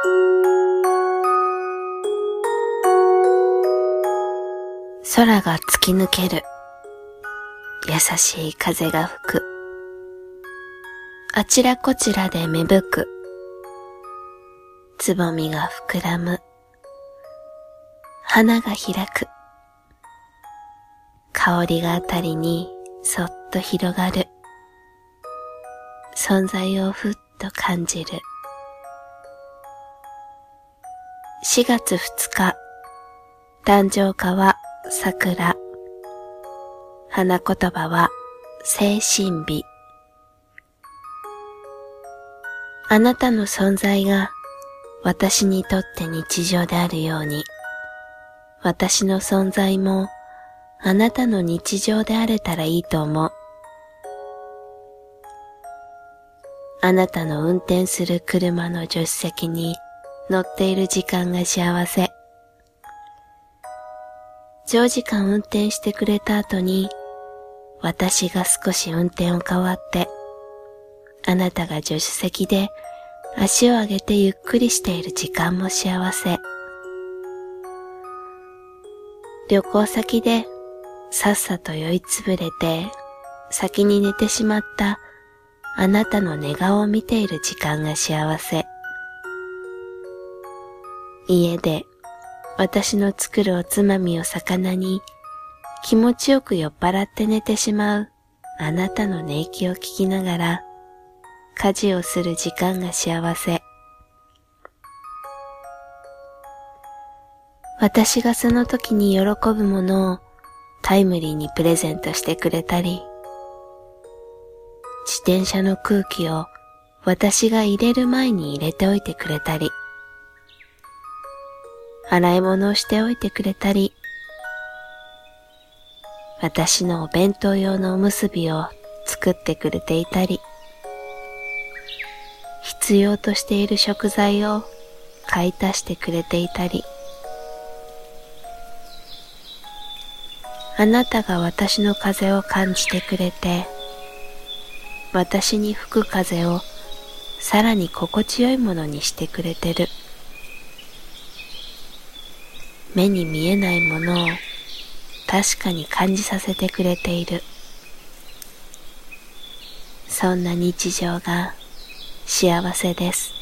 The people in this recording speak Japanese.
空が突き抜ける。優しい風が吹く。あちらこちらで芽吹く。つぼみが膨らむ。花が開く。香りがあたりにそっと広がる。存在をふっと感じる。4月2日、誕生花は桜。花言葉は精神美。あなたの存在が私にとって日常であるように、私の存在もあなたの日常であれたらいいと思う。あなたの運転する車の助手席に乗っている時間が幸せ。長時間運転してくれた後に、私が少し運転を変わって、あなたが助手席で足を上げてゆっくりしている時間も幸せ。旅行先でさっさと酔いつぶれて先に寝てしまったあなたの寝顔を見ている時間が幸せ。家で私の作るおつまみを魚に気持ちよく酔っ払って寝てしまうあなたの寝息を聞きながら家事をする時間が幸せ。私がその時に喜ぶものをタイムリーにプレゼントしてくれたり、自転車の空気を私が入れる前に入れておいてくれたり、洗い物をしておいてくれたり、私のお弁当用のおむすびを作ってくれていたり、必要としている食材を買い足してくれていたり、あなたが私の風を感じてくれて、私に吹く風をさらに心地よいものにしてくれてる。目に見えないものを確かに感じさせてくれている。そんな日常が幸せです。